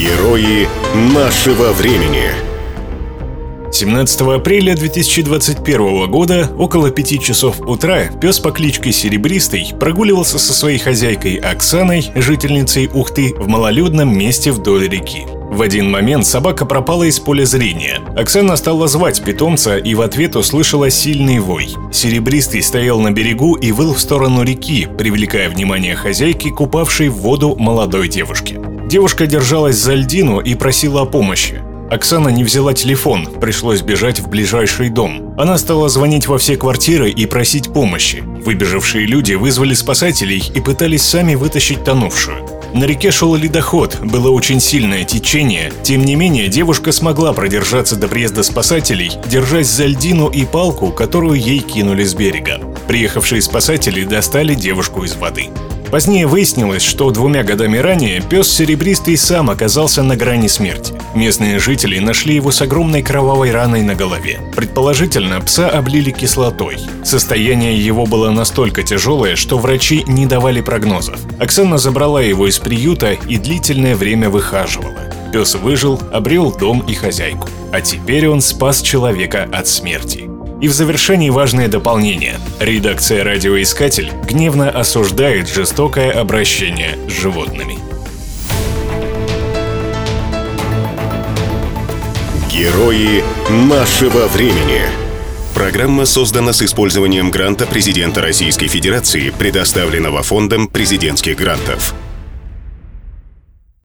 Герои нашего времени. 17 апреля 2021 года около 5 часов утра пес по кличке Серебристый прогуливался со своей хозяйкой Оксаной, жительницей Ухты, в малолюдном месте вдоль реки. В один момент собака пропала из поля зрения. Оксана стала звать питомца и в ответ услышала сильный вой. Серебристый стоял на берегу и выл в сторону реки, привлекая внимание хозяйки, купавшей в воду молодой девушки. Девушка держалась за льдину и просила о помощи. Оксана не взяла телефон, пришлось бежать в ближайший дом. Она стала звонить во все квартиры и просить помощи. Выбежавшие люди вызвали спасателей и пытались сами вытащить тонувшую. На реке шел ледоход, было очень сильное течение. Тем не менее, девушка смогла продержаться до приезда спасателей, держась за льдину и палку, которую ей кинули с берега. Приехавшие спасатели достали девушку из воды. Позднее выяснилось, что 2 годами ранее пес Серебристый сам оказался на грани смерти. Местные жители нашли его с огромной кровавой раной на голове. Предположительно, пса облили кислотой. Состояние его было настолько тяжелое, что врачи не давали прогнозов. Оксана забрала его из приюта и длительное время выхаживала. Пес выжил, обрел дом и хозяйку. А теперь он спас человека от смерти. И в завершении важное дополнение. Редакция «Радиоискатель» гневно осуждает жестокое обращение с животными. Герои нашего времени. Программа создана с использованием гранта президента Российской Федерации, предоставленного Фондом президентских грантов.